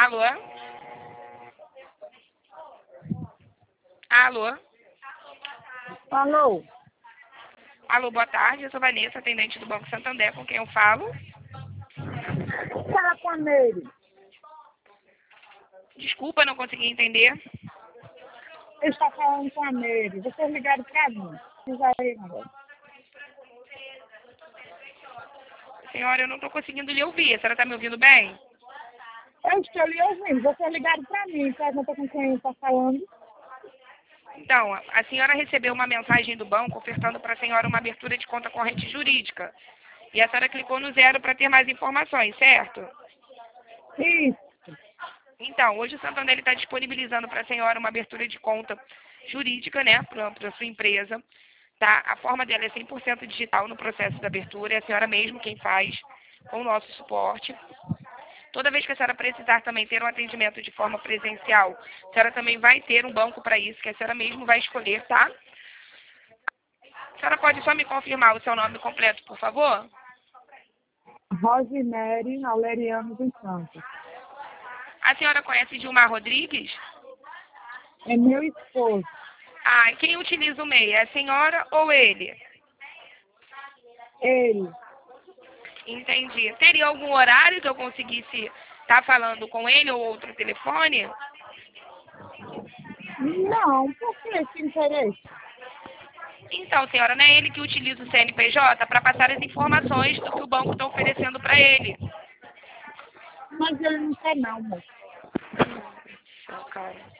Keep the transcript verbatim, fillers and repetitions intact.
Alô? Alô? Alô? Alô, boa tarde. Eu sou Vanessa, atendente do Banco Santander, com quem eu falo. Fala com a Nery. Desculpa, não consegui entender. Eu estou falando com a Nery. Vocês ligaram para mim. Precisa aí, agora. Senhora, eu não estou conseguindo lhe ouvir. A senhora está me ouvindo bem? Eu estou lhe ouvindo. Vocês ligaram para mim. Pergunta com quem está falando. Então, a senhora recebeu uma mensagem do banco ofertando para a senhora uma abertura de conta corrente jurídica. E a senhora clicou no zero para ter mais informações, certo? Isso. Então, hoje o Santander está disponibilizando para a senhora uma abertura de conta jurídica, né, para a sua empresa. Tá? A forma dela é cem por cento digital no processo da abertura, é a senhora mesmo quem faz com o nosso suporte. Toda vez que a senhora precisar também ter um atendimento de forma presencial, a senhora também vai ter um banco para isso, que a senhora mesmo vai escolher, tá? A senhora pode só me confirmar o seu nome completo, por favor? Rosemary Aleriano dos Santos. A senhora conhece Gilmar Rodrigues? É meu esposo. Ah, quem utiliza o M E I? É a senhora ou ele? Ele. Entendi. Teria algum horário que eu conseguisse estar falando com ele ou outro telefone? Não, por que esse interesse? Então, senhora, não é ele que utiliza o C N P J para passar as informações do que o banco está oferecendo para ele. Mas ele não quer não, moço. Hum, cara.